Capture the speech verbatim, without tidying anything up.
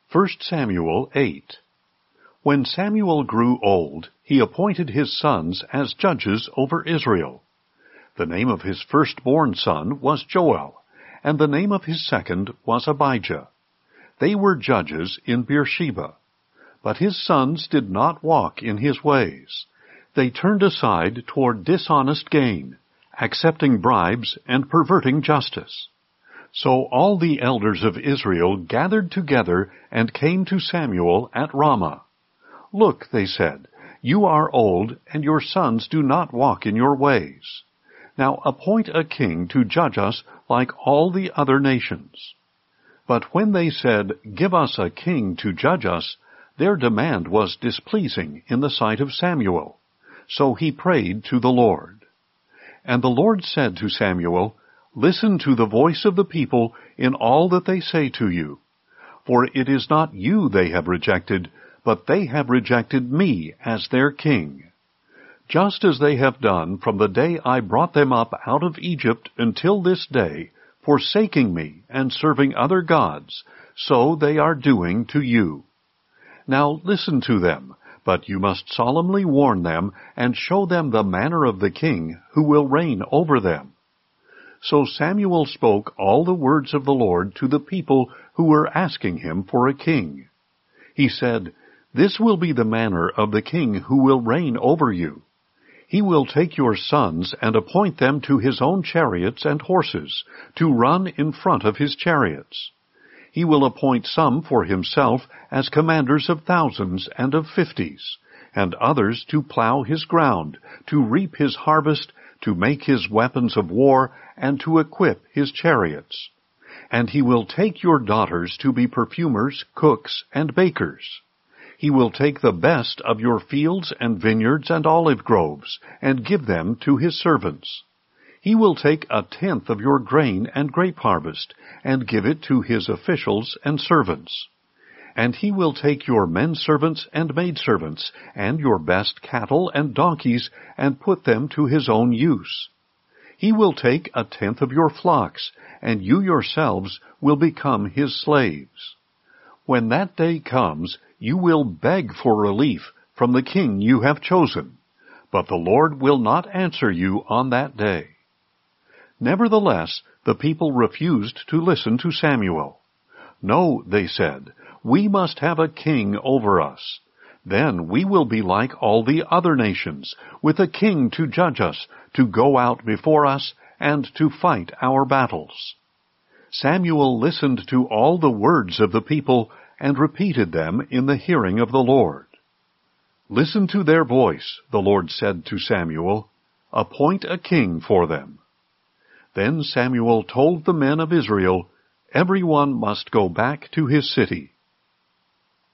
First Samuel eight. When Samuel grew old, he appointed his sons as judges over Israel. The name of his firstborn son was Joel, and the name of his second was Abijah. They were judges in Beersheba. But his sons did not walk in his ways. They turned aside toward dishonest gain, accepting bribes and perverting justice. So all the elders of Israel gathered together and came to Samuel at Ramah. Look, they said, you are old, and your sons do not walk in your ways. Now appoint a king to judge us like all the other nations. But when they said, Give us a king to judge us, their demand was displeasing in the sight of Samuel. So he prayed to the Lord. And the Lord said to Samuel, Listen to the voice of the people in all that they say to you. For it is not you they have rejected, but they have rejected me as their king. Just as they have done from the day I brought them up out of Egypt until this day, forsaking me and serving other gods, so they are doing to you. Now listen to them, but you must solemnly warn them and show them the manner of the king who will reign over them. So Samuel spoke all the words of the Lord to the people who were asking him for a king. He said, This will be the manner of the king who will reign over you. He will take your sons and appoint them to his own chariots and horses, to run in front of his chariots. He will appoint some for himself as commanders of thousands and of fifties, and others to plow his ground, to reap his harvest, to make his weapons of war, and to equip his chariots. And he will take your daughters to be perfumers, cooks, and bakers. He will take the best of your fields and vineyards and olive groves, and give them to his servants. He will take a tenth of your grain and grape harvest, and give it to his officials and servants. And he will take your men servants and maidservants, and your best cattle and donkeys, and put them to his own use. He will take a tenth of your flocks, and you yourselves will become his slaves. When that day comes, you will beg for relief from the king you have chosen, but the Lord will not answer you on that day. Nevertheless, the people refused to listen to Samuel. No, they said, we must have a king over us. Then we will be like all the other nations, with a king to judge us, to go out before us, and to fight our battles. Samuel listened to all the words of the people, and repeated them in the hearing of the Lord. Listen to their voice, the Lord said to Samuel. Appoint a king for them. Then Samuel told the men of Israel, Everyone must go back to his city.